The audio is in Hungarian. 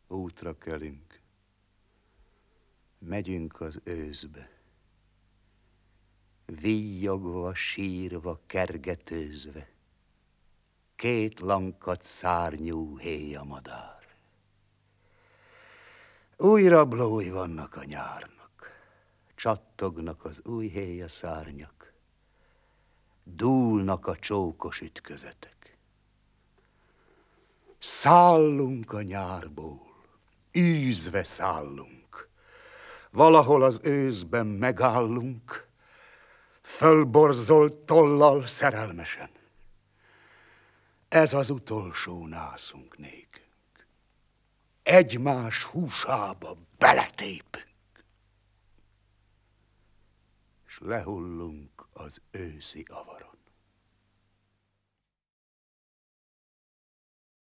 Útra kelünk, megyünk az őszbe, víjogva, sírva, kergetőzve, két lankadt szárnyú héja madár. Új rablói vannak a nyárnak, csattognak az új héja szárnyak, dúlnak a csókos ütközetek. Szállunk a nyárból, űzve szállunk, valahol az őszben megállunk, fölborzolt tollal szerelmesen. Ez az utolsó nászunk nékünk. Egymás húsába beletépünk, s lehullunk az őszi avaron.